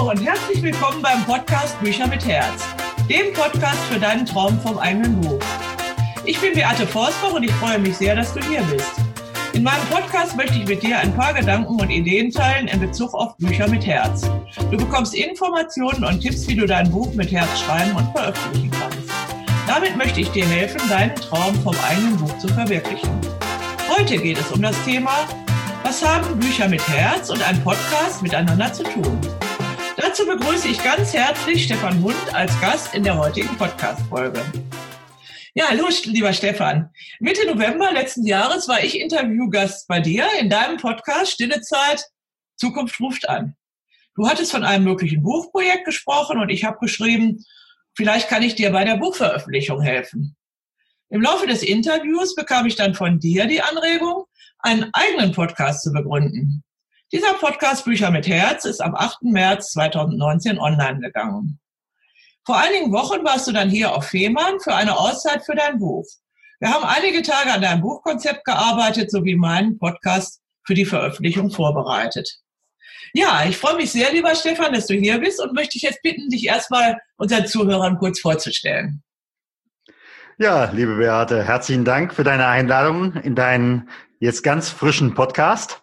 Hallo und herzlich willkommen beim Podcast Bücher mit Herz, dem Podcast für deinen Traum vom eigenen Buch. Ich bin Beate Forsbach und ich freue mich sehr, dass du hier bist. In meinem Podcast möchte ich mit dir ein paar Gedanken und Ideen teilen in Bezug auf Bücher mit Herz. Du bekommst Informationen und Tipps, wie du dein Buch mit Herz schreiben und veröffentlichen kannst. Damit möchte ich dir helfen, deinen Traum vom eigenen Buch zu verwirklichen. Heute geht es um das Thema: Was haben Bücher mit Herz und ein Podcast miteinander zu tun? Dazu begrüße ich ganz herzlich Stefan Hund als Gast in der heutigen Podcast-Folge. Ja, hallo, lieber Stefan. Mitte November letzten Jahres war ich Interviewgast bei dir in deinem Podcast Stille Zeit, Zukunft ruft an. Du hattest von einem möglichen Buchprojekt gesprochen und ich habe geschrieben, vielleicht kann ich dir bei der Buchveröffentlichung helfen. Im Laufe des Interviews bekam ich dann von dir die Anregung, einen eigenen Podcast zu begründen. Dieser Podcast Bücher mit Herz ist am 8. März 2019 online gegangen. Vor einigen Wochen warst du dann hier auf Fehmarn für eine Auszeit für dein Buch. Wir haben einige Tage an deinem Buchkonzept gearbeitet sowie meinen Podcast für die Veröffentlichung vorbereitet. Ja, ich freue mich sehr, lieber Stefan, dass du hier bist und möchte dich jetzt bitten, dich erstmal unseren Zuhörern kurz vorzustellen. Ja, liebe Beate, herzlichen Dank für deine Einladung in deinen jetzt ganz frischen Podcast.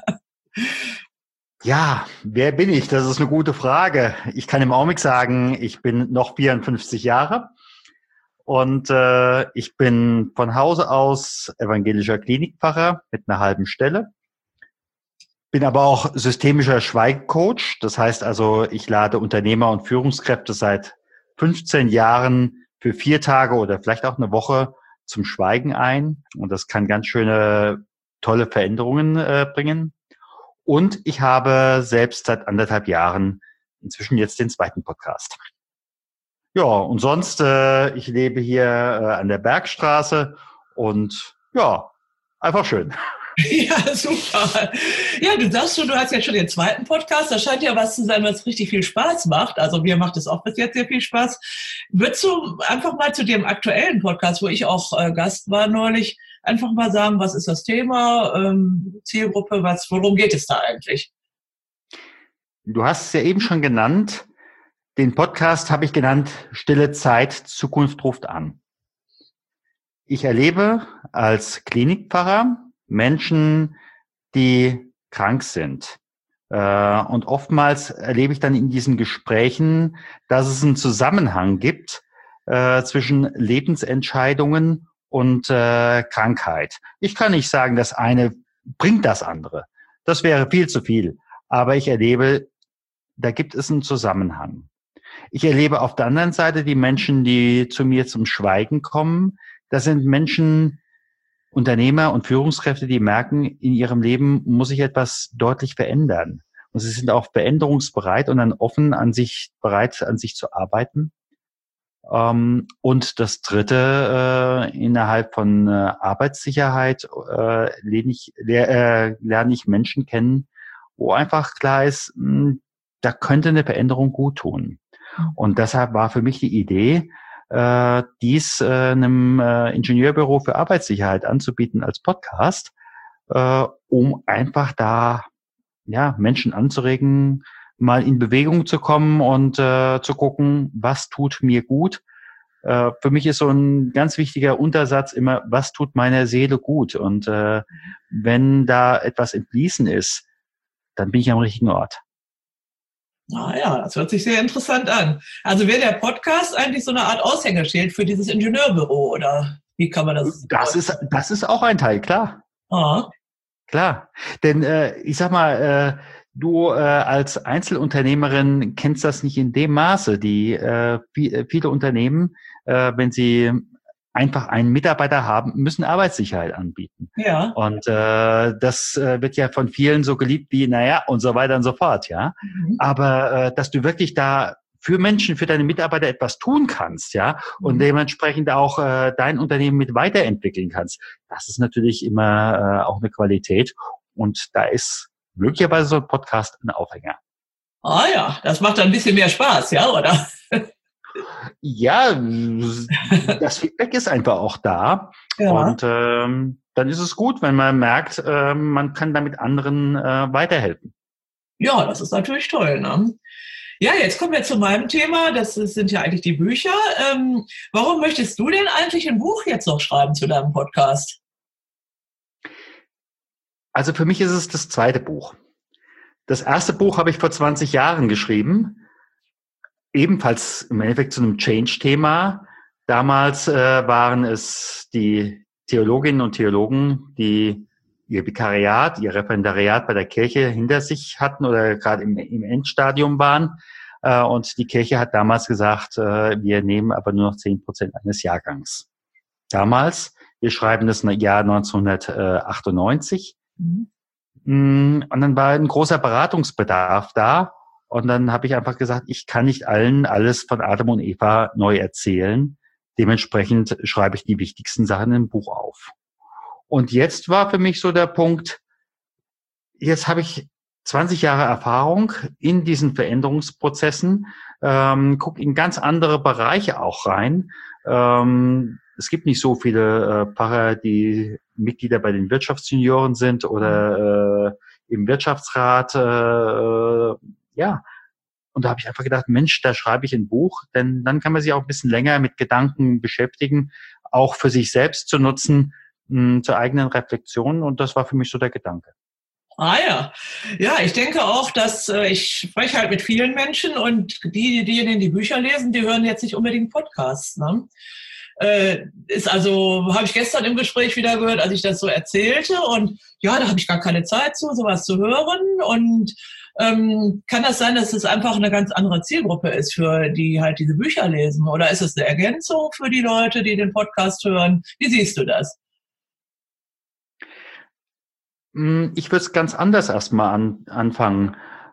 Ja, wer bin ich? Das ist eine gute Frage. Ich kann im Augenblick sagen, ich bin noch 54 Jahre und ich bin von Hause aus evangelischer Klinikpfarrer mit einer halben Stelle. Bin aber auch systemischer Schweigecoach. Das heißt also, ich lade Unternehmer und Führungskräfte seit 15 Jahren für 4 Tage oder vielleicht auch eine Woche zum Schweigen ein. Und das kann ganz schöne, tolle Veränderungen bringen. Und ich habe selbst seit 1,5 Jahren inzwischen jetzt den 2. Podcast. Ja, und sonst, ich lebe hier an der Bergstraße und ja, einfach schön. Ja, super. Ja, du sagst schon, du hast ja schon den 2. Podcast. Das scheint ja was zu sein, was richtig viel Spaß macht. Also mir macht es auch bis jetzt sehr viel Spaß. Würdest du einfach mal zu dem aktuellen Podcast, wo ich auch Gast war neulich, einfach mal sagen, was ist das Thema, Zielgruppe, worum geht es da eigentlich? Du hast es ja eben schon genannt. Den Podcast habe ich genannt, Stille Zeit, Zukunft ruft an. Ich erlebe als Klinikpfarrer Menschen, die krank sind. Und oftmals erlebe ich dann in diesen Gesprächen, dass es einen Zusammenhang gibt zwischen Lebensentscheidungen und Krankheit. Ich kann nicht sagen, das eine bringt das andere. Das wäre viel zu viel. Aber ich erlebe, da gibt es einen Zusammenhang. Ich erlebe auf der anderen Seite die Menschen, die zu mir zum Schweigen kommen. Das sind Menschen, Unternehmer und Führungskräfte, die merken, in ihrem Leben muss sich etwas deutlich verändern. Und sie sind auch veränderungsbereit und dann offen bereit an sich zu arbeiten. Und das Dritte, innerhalb von Arbeitssicherheit lerne ich Menschen kennen, wo einfach klar ist, da könnte eine Veränderung gut tun. Und deshalb war für mich die Idee, dies einem Ingenieurbüro für Arbeitssicherheit anzubieten als Podcast, um einfach da Menschen anzuregen, mal in Bewegung zu kommen und zu gucken, was tut mir gut. Für mich ist so ein ganz wichtiger Untersatz immer, was tut meiner Seele gut? Und wenn da etwas im Fließen ist, dann bin ich am richtigen Ort. Ah ja, das hört sich sehr interessant an. Also wäre der Podcast eigentlich so eine Art Aushängeschild für dieses Ingenieurbüro oder wie kann man das? Das ist auch ein Teil, klar. Ah. Klar, denn ich sag mal, du als Einzelunternehmerin kennst das nicht in dem Maße. Viele Unternehmen, wenn sie einfach einen Mitarbeiter haben, müssen Arbeitssicherheit anbieten. Ja. Und das wird ja von vielen so geliebt wie, und so weiter und so fort, ja. Aber dass du wirklich da für Menschen, für deine Mitarbeiter etwas tun kannst, ja, und dementsprechend auch dein Unternehmen mit weiterentwickeln kannst, das ist natürlich immer auch eine Qualität. Und da ist möglicherweise so ein Podcast ein Aufhänger. Ah ja, das macht dann ein bisschen mehr Spaß, ja, oder? Ja, das Feedback ist einfach auch da. Ja. Und dann ist es gut, wenn man merkt, man kann damit anderen weiterhelfen. Ja, das ist natürlich toll, ne? Ja, jetzt kommen wir zu meinem Thema. Sind ja eigentlich die Bücher. Warum möchtest du denn eigentlich ein Buch jetzt noch schreiben zu deinem Podcast? Also für mich ist es das zweite Buch. Das erste Buch habe ich vor 20 Jahren geschrieben, ebenfalls im Endeffekt zu einem Change-Thema. Damals waren es die Theologinnen und Theologen, die ihr Vikariat, ihr Referendariat bei der Kirche hinter sich hatten oder gerade im Endstadium waren. Und die Kirche hat damals gesagt, wir nehmen aber nur noch 10% eines Jahrgangs. Damals, wir schreiben das Jahr 1998. Mhm. Und dann war ein großer Beratungsbedarf da. Und dann habe ich einfach gesagt, ich kann nicht allen alles von Adam und Eva neu erzählen. Dementsprechend schreibe ich die wichtigsten Sachen im Buch auf. Und jetzt war für mich so der Punkt, jetzt habe ich 20 Jahre Erfahrung in diesen Veränderungsprozessen, gucke in ganz andere Bereiche auch rein. Es gibt nicht so viele Pfarrer, die Mitglieder bei den Wirtschaftsjunioren sind oder im Wirtschaftsrat. Ja, und da habe ich einfach gedacht, Mensch, da schreibe ich ein Buch, denn dann kann man sich auch ein bisschen länger mit Gedanken beschäftigen, auch für sich selbst zu nutzen, zur eigenen Reflexion. Und das war für mich so der Gedanke. Ah ja, ja, ich denke auch, dass ich spreche halt mit vielen Menschen und diejenigen, die Bücher lesen, die hören jetzt nicht unbedingt Podcasts. Ne? Ist also, habe ich gestern im Gespräch wieder gehört, als ich das so erzählte. Und ja, da habe ich gar keine Zeit zu, sowas zu hören. Und kann das sein, dass es einfach eine ganz andere Zielgruppe ist, für die halt diese Bücher lesen? Oder ist es eine Ergänzung für die Leute, die den Podcast hören? Wie siehst du das? Ich würde es ganz anders erstmal anfangen.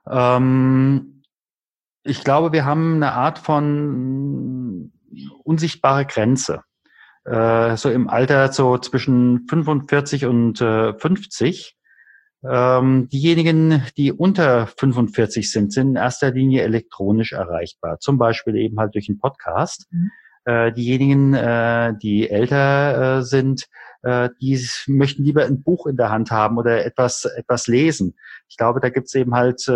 Ich glaube, wir haben eine Art von unsichtbare Grenze. So im Alter so zwischen 45 und 50. Diejenigen, die unter 45 sind in erster Linie elektronisch erreichbar. Zum Beispiel eben halt durch einen Podcast. Diejenigen, die älter sind, die möchten lieber ein Buch in der Hand haben oder etwas lesen. Ich glaube, da gibt's eben halt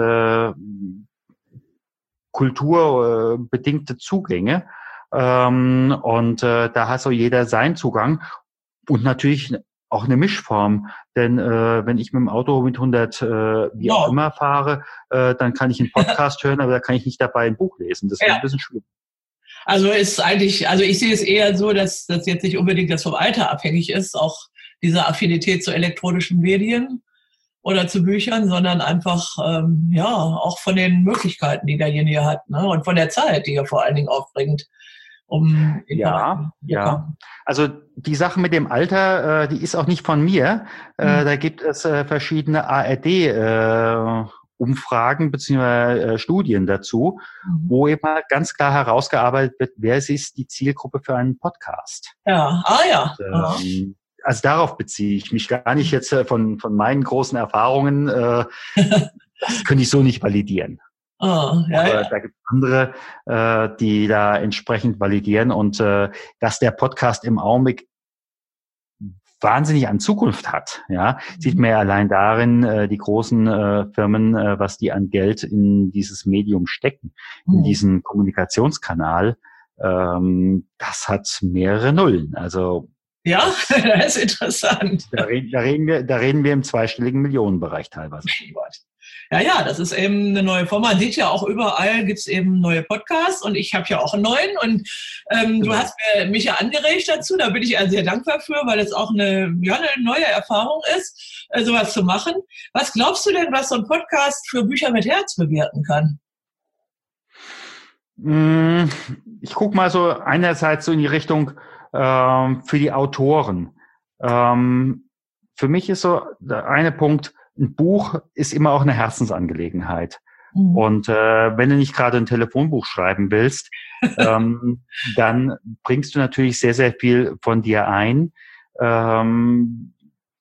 kulturbedingte Zugänge. Und da hat so jeder seinen Zugang. Und natürlich auch eine Mischform. Denn wenn ich mit dem Auto mit 100 wie auch immer fahre, dann kann ich einen Podcast hören, aber da kann ich nicht dabei ein Buch lesen. Das ist ein bisschen schwierig. Also ist eigentlich, also ich sehe es eher so, dass das jetzt nicht unbedingt das vom Alter abhängig ist, auch diese Affinität zu elektronischen Medien oder zu Büchern, sondern einfach ja auch von den Möglichkeiten, die derjenige hat, ne? Und von der Zeit, die er vor allen Dingen aufbringt. Ja. Also die Sache mit dem Alter, die ist auch nicht von mir. Da gibt es verschiedene ARD Umfragen bzw. Studien dazu, wo eben ganz klar herausgearbeitet wird, wer ist die Zielgruppe für einen Podcast. Ja, Und, also darauf beziehe ich mich gar nicht jetzt von meinen großen Erfahrungen. Das könnte ich so nicht validieren. Da gibt es andere, die da entsprechend validieren und dass der Podcast im Augenblick wahnsinnig an Zukunft hat. Ja, sieht man ja allein darin, die großen Firmen, was die an Geld in dieses Medium stecken, in diesen Kommunikationskanal. Das hat mehrere Nullen. Also ja, das ist interessant. Da reden wir im zweistelligen Millionenbereich teilweise. Ja, das ist eben eine neue Form. Man sieht ja auch überall gibt's eben neue Podcasts und ich habe ja auch einen neuen und du hast mich ja angeregt dazu, da bin ich ja sehr dankbar für, weil es auch eine neue Erfahrung ist, sowas zu machen. Was glaubst du denn, was so ein Podcast für Bücher mit Herz bewirken kann? Ich gucke mal so einerseits so in die Richtung für die Autoren. Für mich ist so der eine Punkt, ein Buch ist immer auch eine Herzensangelegenheit. Und wenn du nicht gerade ein Telefonbuch schreiben willst, dann bringst du natürlich sehr, sehr viel von dir ein. Und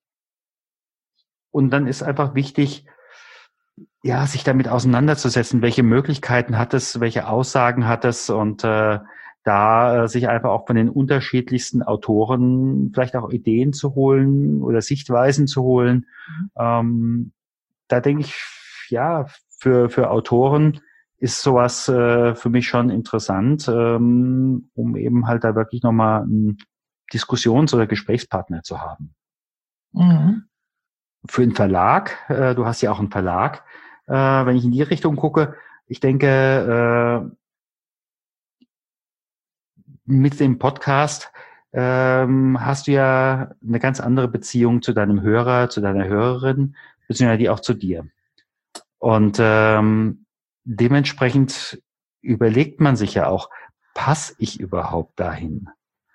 dann ist einfach wichtig, ja, sich damit auseinanderzusetzen, welche Möglichkeiten hat es, welche Aussagen hat es und da sich einfach auch von den unterschiedlichsten Autoren vielleicht auch Ideen zu holen oder Sichtweisen zu holen. Da denke ich, ja, für Autoren ist sowas für mich schon interessant, um eben halt da wirklich nochmal einen Diskussions- oder Gesprächspartner zu haben. Mhm. Für einen Verlag, du hast ja auch einen Verlag, wenn ich in die Richtung gucke, ich denke, mit dem Podcast hast du ja eine ganz andere Beziehung zu deinem Hörer, zu deiner Hörerin, beziehungsweise auch zu dir. Und dementsprechend überlegt man sich ja auch, passe ich überhaupt dahin?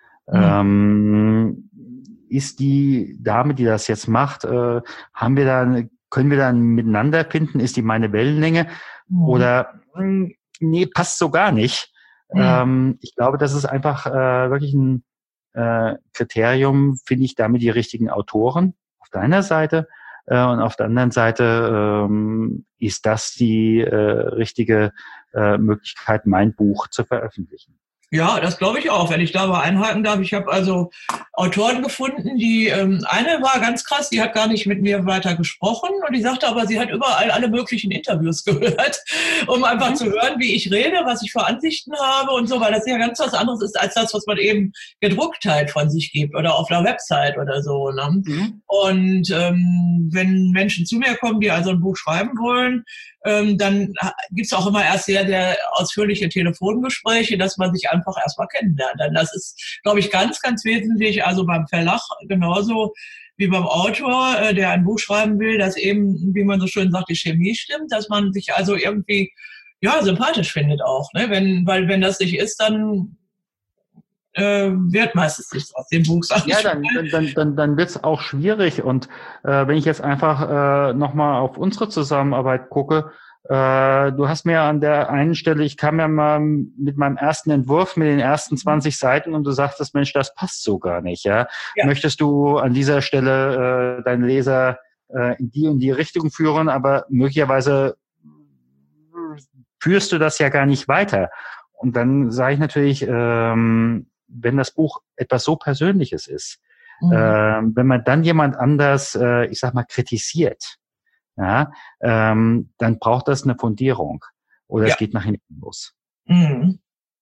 Mhm. Ist die Dame, die das jetzt macht, können wir dann miteinander finden? Ist die meine Wellenlänge? Mhm. Oder nee, passt so gar nicht. Mhm. Ich glaube, das ist einfach wirklich ein Kriterium, finde ich damit die richtigen Autoren auf deiner Seite. Und auf der anderen Seite ist das die richtige Möglichkeit, mein Buch zu veröffentlichen. Ja, das glaube ich auch, wenn ich da mal einhaken darf. Ich habe also Autoren gefunden, die eine war ganz krass, die hat gar nicht mit mir weiter gesprochen und die sagte aber, sie hat überall alle möglichen Interviews gehört, um einfach zu hören, wie ich rede, was ich für Ansichten habe und so, weil das ja ganz was anderes ist als das, was man eben gedruckt halt von sich gibt oder auf einer Website oder so. Ne? Mhm. Und wenn Menschen zu mir kommen, die also ein Buch schreiben wollen, dann gibt's auch immer erst sehr, sehr ausführliche Telefongespräche, dass man sich einfach erstmal kennenlernt. Denn das ist, glaube ich, ganz, ganz wesentlich, also beim Verlag genauso wie beim Autor, der ein Buch schreiben will, dass eben, wie man so schön sagt, die Chemie stimmt, dass man sich also irgendwie ja sympathisch findet auch. Ne? Weil wenn das nicht ist, dann wird meistens nichts aus dem Buch, sag Ja, ich mal. dann wird es auch schwierig. Und wenn ich jetzt einfach nochmal auf unsere Zusammenarbeit gucke, du hast mir an der einen Stelle, ich kam ja mal mit meinem ersten Entwurf, mit den ersten 20 Seiten und du sagtest, Mensch, das passt so gar nicht. Ja, Ja. möchtest du an dieser Stelle deinen Leser in die und die Richtung führen, aber möglicherweise führst du das ja gar nicht weiter. Und dann sage ich natürlich, wenn das Buch etwas so Persönliches ist, Mhm. wenn man dann jemand anders, ich sag mal, kritisiert, ja, dann braucht das eine Fundierung oder Ja. es geht nach hinten los. Mhm.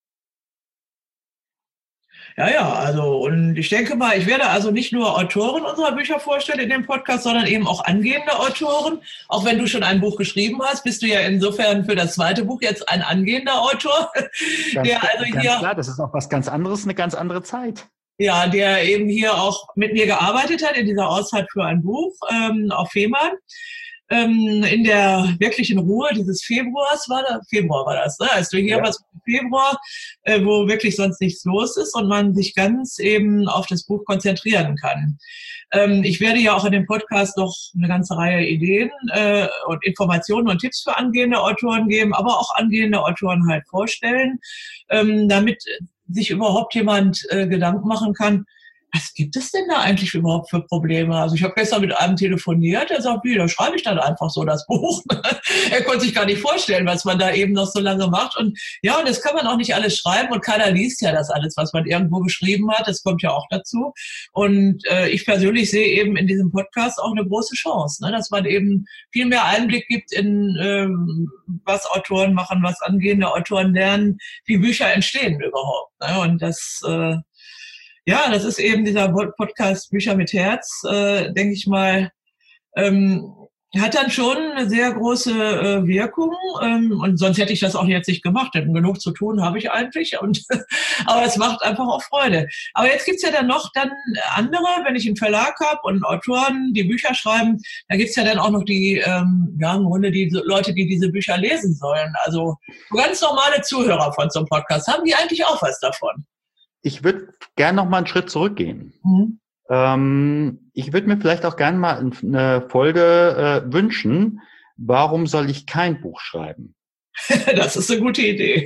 Ja, ja, also und ich denke mal, ich werde also nicht nur Autoren unserer Bücher vorstellen in dem Podcast, sondern eben auch angehende Autoren. Auch wenn du schon ein Buch geschrieben hast, bist du ja insofern für das zweite Buch jetzt ein angehender Autor, der also Ganz hier, klar, das ist auch was ganz anderes, eine ganz andere Zeit. ja, der eben hier auch mit mir gearbeitet hat in dieser Auszeit für ein Buch auf Fehmarn. In der wirklichen Ruhe dieses Februar war das, ne? Als du hier Ja. warst im Februar, wo wirklich sonst nichts los ist und man sich ganz eben auf das Buch konzentrieren kann. Ich werde ja auch in dem Podcast noch eine ganze Reihe Ideen und Informationen und Tipps für angehende Autoren geben, aber auch angehende Autoren halt vorstellen, damit sich überhaupt jemand Gedanken machen kann, was gibt es denn da eigentlich überhaupt für Probleme? Also ich habe gestern mit einem telefoniert, der sagt, wie, da schreibe ich dann einfach so das Buch. Er konnte sich gar nicht vorstellen, was man da eben noch so lange macht. Und ja, und das kann man auch nicht alles schreiben und keiner liest ja das alles, was man irgendwo geschrieben hat. Das kommt ja auch dazu. Und ich persönlich sehe eben in diesem Podcast auch eine große Chance, ne? Dass man eben viel mehr Einblick gibt in was Autoren machen, was angehende Autoren lernen, wie Bücher entstehen überhaupt. Ne? Und das ja, das ist eben dieser Podcast Bücher mit Herz, denke ich mal, hat dann schon eine sehr große Wirkung. Und sonst hätte ich das auch jetzt nicht gemacht, denn genug zu tun habe ich eigentlich. Und aber es macht einfach auch Freude. Aber jetzt gibt's ja dann noch dann andere, wenn ich einen Verlag habe und Autoren, die Bücher schreiben, da gibt's ja dann auch noch die, ja, im Grunde die Leute, die diese Bücher lesen sollen. Also so ganz normale Zuhörer von so einem Podcast, haben die eigentlich auch was davon? Ich würde gern noch mal einen Schritt zurückgehen. Mhm. Ich würde mir vielleicht auch gerne mal eine Folge wünschen. Warum soll ich kein Buch schreiben? Das ist eine gute Idee.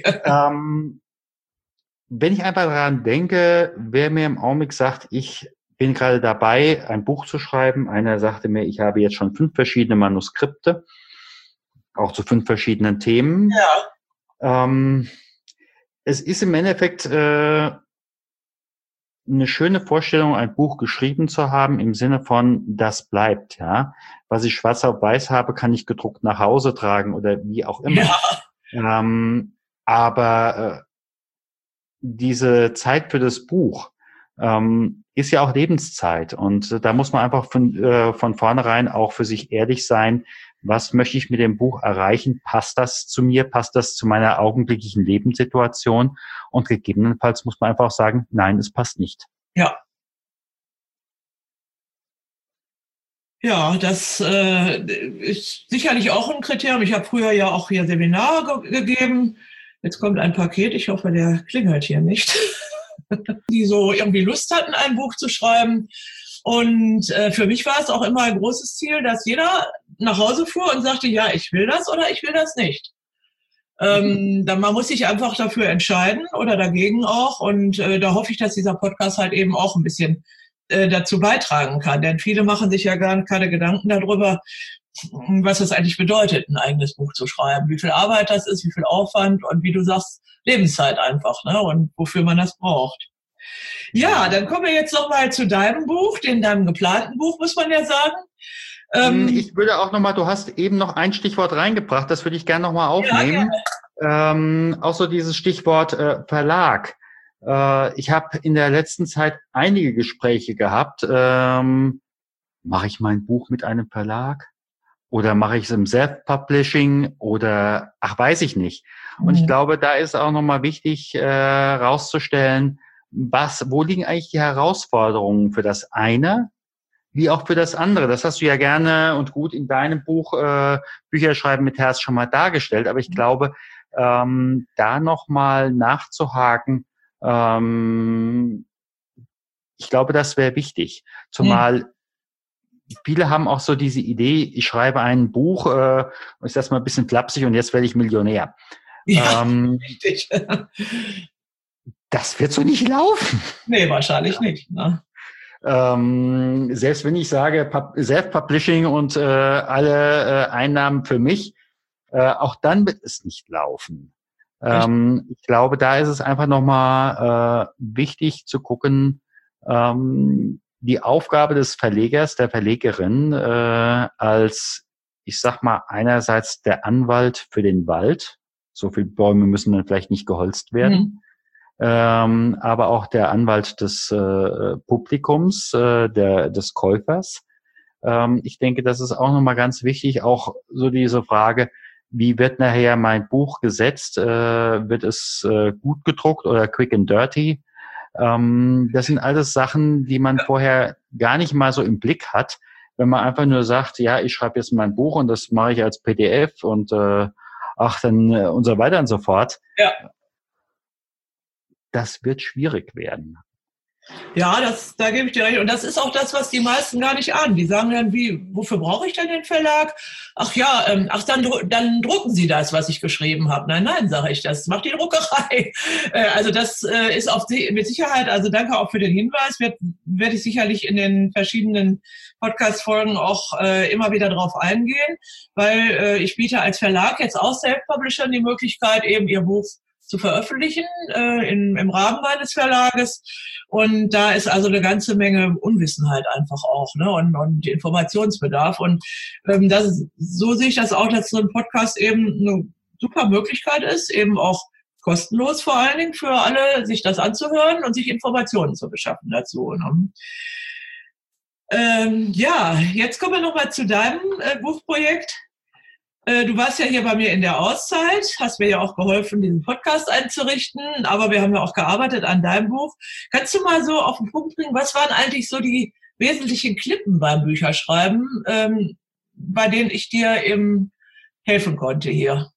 Wenn ich einfach daran denke, wer mir im Augenblick sagt, ich bin gerade dabei, ein Buch zu schreiben. Einer sagte mir, ich habe jetzt schon 5 verschiedene Manuskripte, auch zu 5 verschiedenen Themen. Ja. Es ist im Endeffekt eine schöne Vorstellung, ein Buch geschrieben zu haben, im Sinne von, das bleibt, ja. Was ich schwarz auf weiß habe, kann ich gedruckt nach Hause tragen oder wie auch immer. Ja. Aber diese Zeit für das Buch ist ja auch Lebenszeit. Und da muss man einfach von vornherein auch für sich ehrlich sein. Was möchte ich mit dem Buch erreichen? Passt das zu mir? Passt das zu meiner augenblicklichen Lebenssituation? Und gegebenenfalls muss man einfach sagen, nein, es passt nicht. Ja. Ja, das ist sicherlich auch ein Kriterium. Ich habe früher ja auch hier Seminare gegeben. Jetzt kommt ein Paket, ich hoffe, der klingelt hier nicht. Die so irgendwie Lust hatten, ein Buch zu schreiben. Und für mich war es auch immer ein großes Ziel, dass jeder nach Hause fuhr und sagte, ja, ich will das oder ich will das nicht. Dann man muss sich einfach dafür entscheiden oder dagegen auch. Und da hoffe ich, dass dieser Podcast halt eben auch ein bisschen dazu beitragen kann. Denn viele machen sich ja gar keine Gedanken darüber, was es eigentlich bedeutet, ein eigenes Buch zu schreiben, wie viel Arbeit das ist, wie viel Aufwand und wie du sagst, Lebenszeit einfach, ne? Und wofür man das braucht. Ja, dann kommen wir jetzt nochmal zu deinem Buch, deinem geplanten Buch, muss man ja sagen. Ich würde auch nochmal, du hast eben noch ein Stichwort reingebracht, das würde ich gerne nochmal aufnehmen. Ja, auch so dieses Stichwort Verlag. Ich habe in der letzten Zeit einige Gespräche gehabt. Mache ich mein Buch mit einem Verlag? Oder mache ich es im Self-Publishing? Oder, weiß ich nicht. Und ich glaube, da ist auch nochmal wichtig rauszustellen, wo liegen eigentlich die Herausforderungen für das eine, wie auch für das andere. Das hast du ja gerne und gut in deinem Buch Bücherschreiben mit Herz schon mal dargestellt. Aber ich glaube, da nochmal nachzuhaken, ich glaube, das wäre wichtig. Zumal viele haben auch so diese Idee, ich schreibe ein Buch, ist das mal ein bisschen flapsig und jetzt werde ich Millionär. Ja, richtig. Das wird so nicht laufen. Nee, wahrscheinlich nicht. Ne? Selbst wenn ich sage Self-Publishing und alle Einnahmen für mich, auch dann wird es nicht laufen. Ich glaube, da ist es einfach nochmal wichtig zu gucken, die Aufgabe des Verlegers, der Verlegerin als, ich sag mal, einerseits der Anwalt für den Wald. So viele Bäume müssen dann vielleicht nicht geholzt werden. Aber auch der Anwalt des Publikums, des Käufers. Ich denke, das ist auch nochmal ganz wichtig, auch so diese Frage, wie wird nachher mein Buch gesetzt? Wird es gut gedruckt oder quick and dirty? Das sind alles Sachen, die man vorher gar nicht mal so im Blick hat, wenn man einfach nur sagt, ja, ich schreibe jetzt mein Buch und das mache ich als PDF und dann und so weiter und so fort. Ja. Das wird schwierig werden. Ja, da gebe ich dir recht. Und das ist auch das, was die meisten gar nicht ahnen. Die sagen dann, wofür brauche ich denn den Verlag? Ach ja, dann drucken Sie das, was ich geschrieben habe. Nein, sage ich, das macht die Druckerei. Also das ist mit Sicherheit, also danke auch für den Hinweis, werde ich sicherlich in den verschiedenen Podcast-Folgen auch immer wieder drauf eingehen, weil ich biete als Verlag jetzt auch Self-Publishern die Möglichkeit, eben ihr Buch zu veröffentlichen im Rahmen meines Verlages. Und da ist also eine ganze Menge Unwissenheit einfach auch, ne? Und Informationsbedarf. Und so sehe ich das auch, dass so ein Podcast eben eine super Möglichkeit ist, eben auch kostenlos vor allen Dingen für alle, sich das anzuhören und sich Informationen zu beschaffen dazu. Ne? Ja, jetzt kommen wir nochmal zu deinem Buchprojekt. Du warst ja hier bei mir in der Auszeit, hast mir ja auch geholfen, diesen Podcast einzurichten, aber wir haben ja auch gearbeitet an deinem Buch. Kannst du mal so auf den Punkt bringen, was waren eigentlich so die wesentlichen Klippen beim Bücherschreiben, bei denen ich dir eben helfen konnte hier?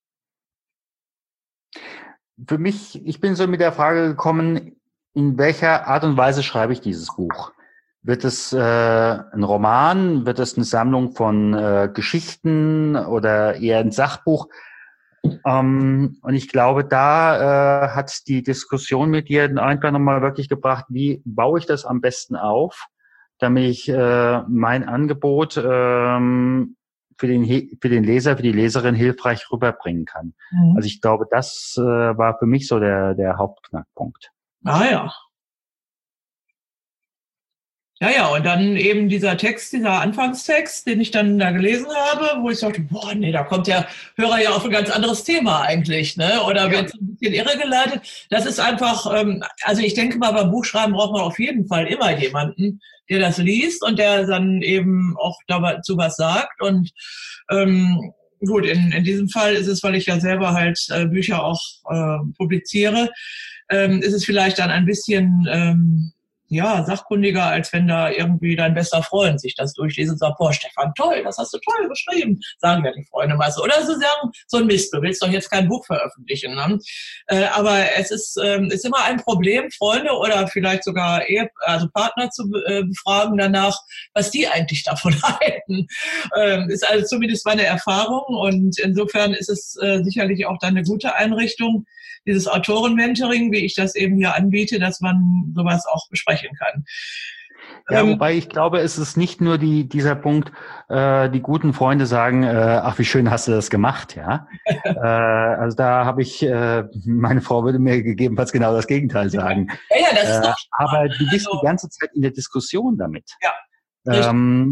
Für mich, ich bin so mit der Frage gekommen, in welcher Art und Weise schreibe ich dieses Buch? Wird es ein Roman? Wird es eine Sammlung von Geschichten oder eher ein Sachbuch? Und ich glaube, da hat die Diskussion mit dir einfach nochmal wirklich gebracht, wie baue ich das am besten auf, damit ich mein Angebot für den Leser, für die Leserin hilfreich rüberbringen kann. Also ich glaube, das war für mich so der Hauptknackpunkt. Ah ja. Ja, und dann eben dieser Text, dieser Anfangstext, den ich dann da gelesen habe, wo ich dachte, boah, nee, da kommt der Hörer ja auf ein ganz anderes Thema eigentlich, ne? Oder wird ein bisschen irregeleitet. Das ist einfach, also ich denke mal, beim Buchschreiben braucht man auf jeden Fall immer jemanden, der das liest und der dann eben auch dazu was sagt. Und gut, in diesem Fall ist es, weil ich ja selber halt Bücher auch publiziere, ist es vielleicht dann ein bisschen sachkundiger, als wenn da irgendwie dein bester Freund sich das durchliest und sagt, boah, Stefan, toll, das hast du toll geschrieben, sagen ja die Freunde meist. Oder sie sagen, so ein Mist, du willst doch jetzt kein Buch veröffentlichen. Ne? Aber es ist immer ein Problem, Freunde oder vielleicht sogar Partner zu befragen danach, was die eigentlich davon halten. Ist also zumindest meine Erfahrung und insofern ist es sicherlich auch dann eine gute Einrichtung, dieses Autoren-Mentoring, wie ich das eben hier anbiete, dass man sowas auch besprechen kann. Ja, wobei ich glaube, es ist nicht nur dieser Punkt, die guten Freunde sagen, ach, wie schön hast du das gemacht, ja. Also da habe ich, meine Frau würde mir gegebenenfalls genau das Gegenteil sagen. Ja, das ist doch aber du bist die ganze Zeit in der Diskussion damit. Ja.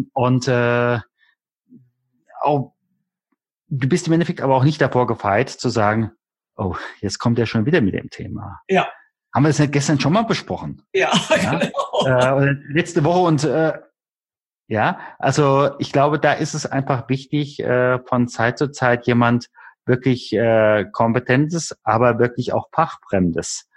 Auch, du bist im Endeffekt aber auch nicht davor gefeit, zu sagen, oh, jetzt kommt er schon wieder mit dem Thema. Ja. Haben wir das nicht gestern schon mal besprochen? Ja, genau. Letzte Woche und also ich glaube, da ist es einfach wichtig, von Zeit zu Zeit jemand wirklich Kompetentes, aber wirklich auch Fachfremdes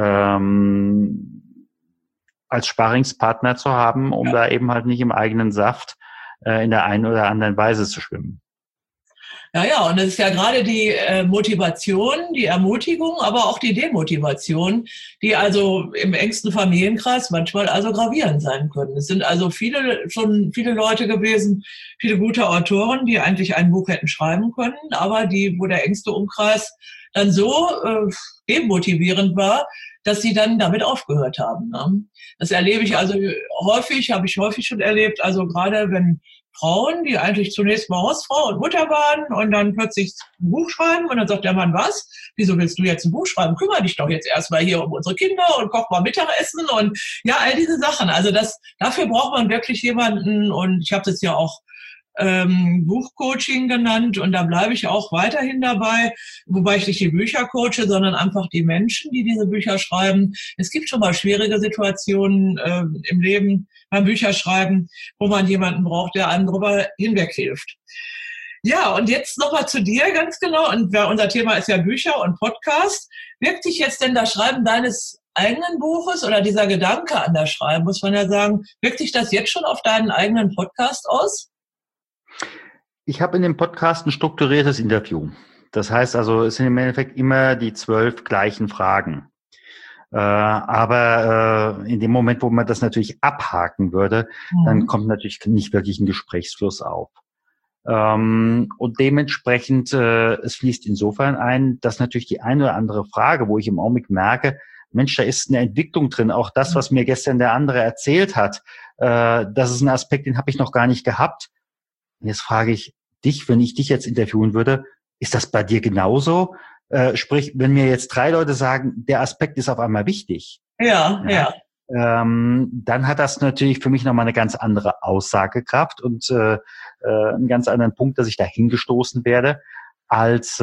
als Sparringspartner zu haben, um da eben halt nicht im eigenen Saft in der einen oder anderen Weise zu schwimmen. Ja, und das ist ja gerade die Motivation, die Ermutigung, aber auch die Demotivation, die also im engsten Familienkreis manchmal also gravierend sein können. Es sind also schon viele Leute gewesen, viele gute Autoren, die eigentlich ein Buch hätten schreiben können, aber wo der engste Umkreis dann so demotivierend war, dass sie dann damit aufgehört haben. Ne? Das erlebe ich also habe ich häufig schon erlebt, also gerade wenn Frauen, die eigentlich zunächst mal Hausfrau und Mutter waren und dann plötzlich ein Buch schreiben und dann sagt der Mann, was? Wieso willst du jetzt ein Buch schreiben? Kümmere dich doch jetzt erstmal hier um unsere Kinder und koch mal Mittagessen und ja, all diese Sachen. Also dafür braucht man wirklich jemanden und ich habe das ja auch Buchcoaching genannt und da bleibe ich auch weiterhin dabei, wobei ich nicht die Bücher coache, sondern einfach die Menschen, die diese Bücher schreiben. Es gibt schon mal schwierige Situationen im Leben beim Bücherschreiben, wo man jemanden braucht, der einem darüber hinweg hilft. Ja, und jetzt nochmal zu dir ganz genau. Und unser Thema ist ja Bücher und Podcast. Wirkt sich jetzt denn das Schreiben deines eigenen Buches oder dieser Gedanke an das Schreiben, muss man ja sagen, wirkt sich das jetzt schon auf deinen eigenen Podcast aus? Ich habe in dem Podcast ein strukturiertes Interview. Das heißt also, es sind im Endeffekt immer die 12 gleichen Fragen. Aber in dem Moment, wo man das natürlich abhaken würde, dann kommt natürlich nicht wirklich ein Gesprächsfluss auf. Und dementsprechend, es fließt insofern ein, dass natürlich die eine oder andere Frage, wo ich im Augenblick merke, Mensch, da ist eine Entwicklung drin. Auch das, was mir gestern der andere erzählt hat, das ist ein Aspekt, den habe ich noch gar nicht gehabt. Und jetzt frage ich dich, wenn ich dich jetzt interviewen würde, ist das bei dir genauso? Sprich, wenn mir jetzt 3 Leute sagen, der Aspekt ist auf einmal wichtig. Ja. Dann hat das natürlich für mich nochmal eine ganz andere Aussagekraft und einen ganz anderen Punkt, dass ich da hingestoßen werde, als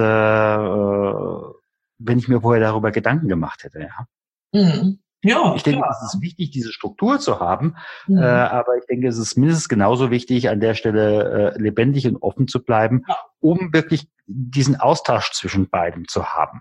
wenn ich mir vorher darüber Gedanken gemacht hätte. Ja. Mhm. Ja, ich denke, es ist wichtig, diese Struktur zu haben, aber ich denke, es ist mindestens genauso wichtig, an der Stelle lebendig und offen zu bleiben, um wirklich diesen Austausch zwischen beiden zu haben.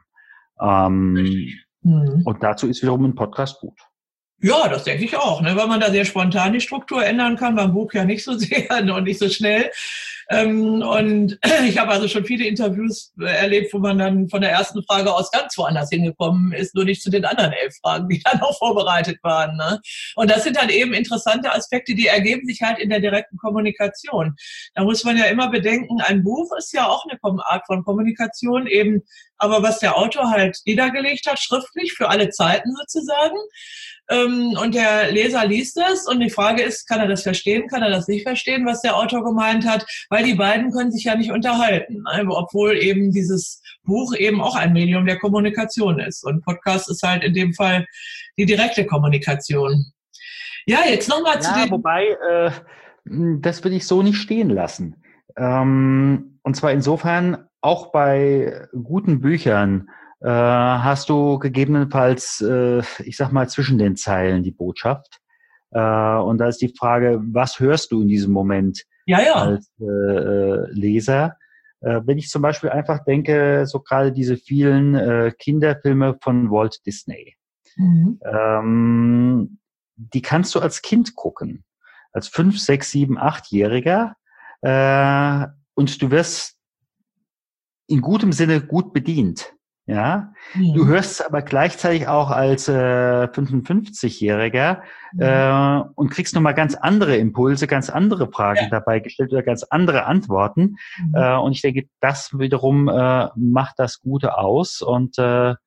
Und dazu ist wiederum ein Podcast gut. Ja, das denke ich auch, ne? Weil man da sehr spontan die Struktur ändern kann, beim Buch ja nicht so sehr und nicht so schnell. Und ich habe also schon viele Interviews erlebt, wo man dann von der ersten Frage aus ganz woanders hingekommen ist, nur nicht zu den anderen 11 Fragen, die dann auch vorbereitet waren. Ne? Und das sind dann eben interessante Aspekte, die ergeben sich halt in der direkten Kommunikation. Da muss man ja immer bedenken, ein Buch ist ja auch eine Art von Kommunikation eben, aber was der Autor halt niedergelegt hat, schriftlich für alle Zeiten sozusagen. Und der Leser liest es und die Frage ist, kann er das verstehen, kann er das nicht verstehen, was der Autor gemeint hat, weil die beiden können sich ja nicht unterhalten, obwohl eben dieses Buch eben auch ein Medium der Kommunikation ist und Podcast ist halt in dem Fall die direkte Kommunikation. Ja, jetzt nochmal zu Ja, den... wobei, das würde ich so nicht stehen lassen. Und zwar insofern, auch bei guten Büchern hast du gegebenenfalls, ich sag mal, zwischen den Zeilen die Botschaft. Und da ist die Frage, was hörst du in diesem Moment Ja, ja. als Leser? Wenn ich zum Beispiel einfach denke, so gerade diese vielen Kinderfilme von Walt Disney, Mhm. die kannst du als Kind gucken, als 5, 6, 7, 8-Jähriger, und du wirst in gutem Sinne gut bedient. Ja, du Mhm. hörst es aber gleichzeitig auch als 55-Jähriger Mhm. und kriegst nochmal ganz andere Impulse, ganz andere Fragen Ja. dabei gestellt oder ganz andere Antworten. Mhm. Und ich denke, das wiederum macht das Gute aus. Und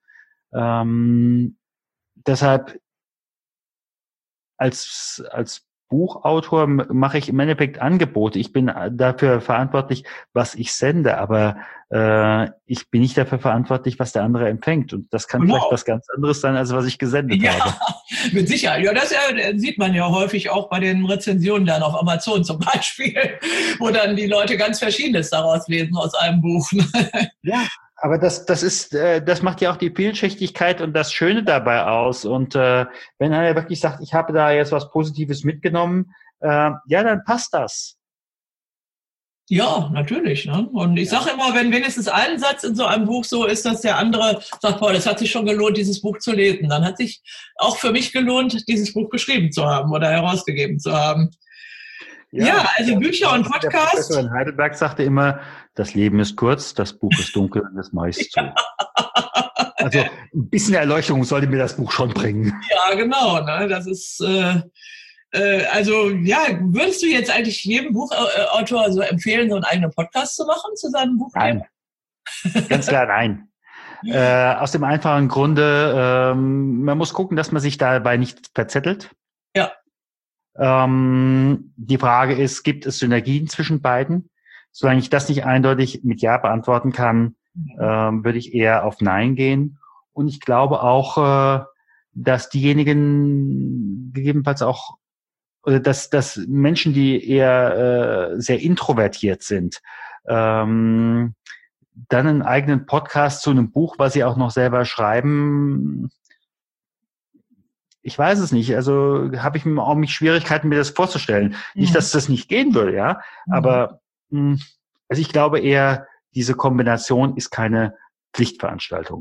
deshalb als Buchautor mache ich im Endeffekt Angebote. Ich bin dafür verantwortlich, was ich sende, aber ich bin nicht dafür verantwortlich, was der andere empfängt. Und das kann vielleicht Genau. was ganz anderes sein, als was ich gesendet Ja, habe. mit Sicherheit. Ja, das sieht man ja häufig auch bei den Rezensionen dann auf Amazon zum Beispiel, wo dann die Leute ganz Verschiedenes daraus lesen aus einem Buch. Ja, aber das macht ja auch die Vielschichtigkeit und das Schöne dabei aus. Und wenn einer wirklich sagt, ich habe da jetzt was Positives mitgenommen, ja, dann passt das. Ja, natürlich. Ne? Und ich Ja. sage immer, wenn wenigstens ein Satz in so einem Buch so ist, dass der andere sagt, boah, das hat sich schon gelohnt, dieses Buch zu lesen. Dann hat sich auch für mich gelohnt, dieses Buch geschrieben zu haben oder herausgegeben zu haben. Ja, Ja, also Bücher und der Professor Podcast. in Heidelberg sagte immer, das Leben ist kurz, das Buch ist dunkel und das Mais zu. Also ein bisschen Erleuchtung sollte mir das Buch schon bringen. Ja, genau. Ne? Das ist also ja, würdest du jetzt eigentlich jedem Buchautor so empfehlen, so einen eigenen Podcast zu machen zu seinem Buchthema? Nein, ganz klar nein. Aus dem einfachen Grunde, man muss gucken, dass man sich dabei nicht verzettelt. Ja. Die Frage ist, gibt es Synergien zwischen beiden? Solange ich das nicht eindeutig mit Ja beantworten kann, würde ich eher auf Nein gehen. Und ich glaube auch, dass diejenigen gegebenenfalls auch, oder dass Menschen, die eher sehr introvertiert sind, dann einen eigenen Podcast zu einem Buch, was sie auch noch selber schreiben, ich weiß es nicht. Also habe ich auch mich Schwierigkeiten, mir das vorzustellen. Nicht, Mhm. dass das nicht gehen würde, ja. Mhm. Aber also ich glaube eher, diese Kombination ist keine Pflichtveranstaltung.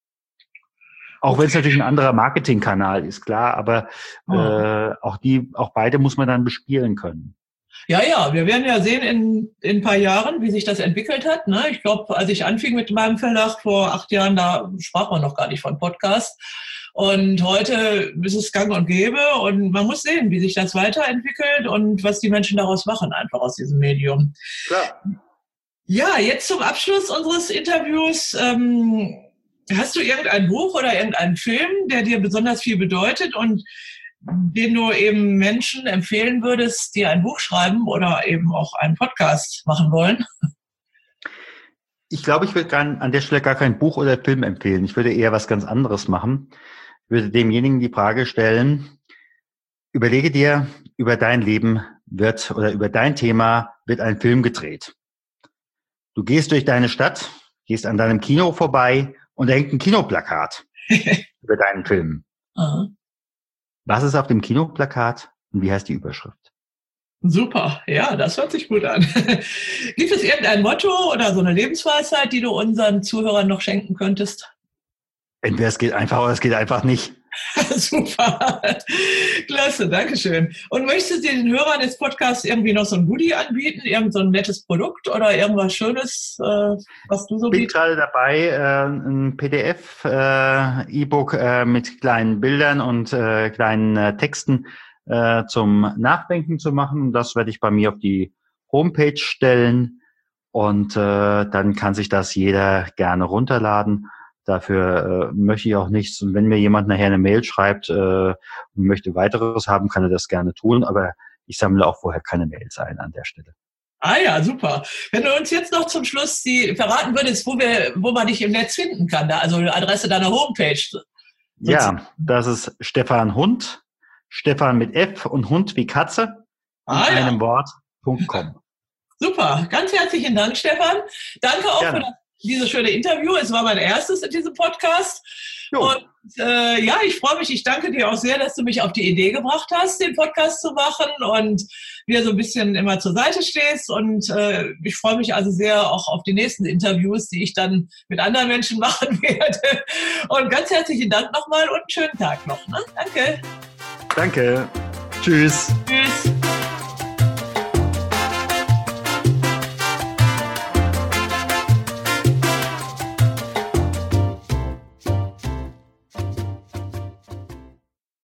Auch wenn es Okay. natürlich ein anderer Marketingkanal ist, klar, aber Ah. auch beide muss man dann bespielen können. Ja, ja, wir werden ja sehen in ein paar Jahren, wie sich das entwickelt hat. Ne? Ich glaube, als ich anfing mit meinem Verlag vor 8 Jahren, da sprach man noch gar nicht von Podcast. Und heute ist es gang und gäbe und man muss sehen, wie sich das weiterentwickelt und was die Menschen daraus machen, einfach aus diesem Medium. Klar. Ja, jetzt zum Abschluss unseres Interviews. Hast du irgendein Buch oder irgendeinen Film, der dir besonders viel bedeutet und den du eben Menschen empfehlen würdest, die ein Buch schreiben oder eben auch einen Podcast machen wollen? Ich glaube, ich würde an der Stelle gar kein Buch oder Film empfehlen. Ich würde eher was ganz anderes machen. Ich würde demjenigen die Frage stellen, überlege dir, über dein Leben wird oder über dein Thema wird ein Film gedreht. Du gehst durch deine Stadt, gehst an deinem Kino vorbei und da hängt ein Kinoplakat über deinen Film. Aha. Was ist auf dem Kinoplakat und wie heißt die Überschrift? Super, ja, das hört sich gut an. Gibt es irgendein Motto oder so eine Lebensweisheit, die du unseren Zuhörern noch schenken könntest? Entweder es geht einfach oder es geht einfach nicht. Super. Klasse, Dankeschön. Und möchtest du den Hörern des Podcasts irgendwie noch so ein Goodie anbieten? Irgend so ein nettes Produkt oder irgendwas Schönes, was du so Bin bietest? gerade dabei, ein PDF, E-Book mit kleinen Bildern und kleinen Texten zum Nachdenken zu machen. Das werde ich bei mir auf die Homepage stellen und dann kann sich das jeder gerne runterladen. Dafür möchte ich auch nichts. Und wenn mir jemand nachher eine Mail schreibt und möchte weiteres haben, kann er das gerne tun. Aber ich sammle auch vorher keine Mails ein an der Stelle. Ah ja, super. Wenn du uns jetzt noch zum Schluss verraten würdest, wo man dich im Netz finden kann, also die Adresse deiner Homepage. Ja, das ist Stefan Hund, Stefan mit F und Hund wie Katze in einem Wort.com. Super, ganz herzlichen Dank, Stefan. Danke auch für dieses schöne Interview. Es war mein erstes in diesem Podcast. Jo. Und ich freue mich. Ich danke dir auch sehr, dass du mich auf die Idee gebracht hast, den Podcast zu machen und mir so ein bisschen immer zur Seite stehst. Und ich freue mich also sehr auch auf die nächsten Interviews, die ich dann mit anderen Menschen machen werde. Und ganz herzlichen Dank nochmal und einen schönen Tag noch. Ne? Danke. Danke. Tschüss. Tschüss.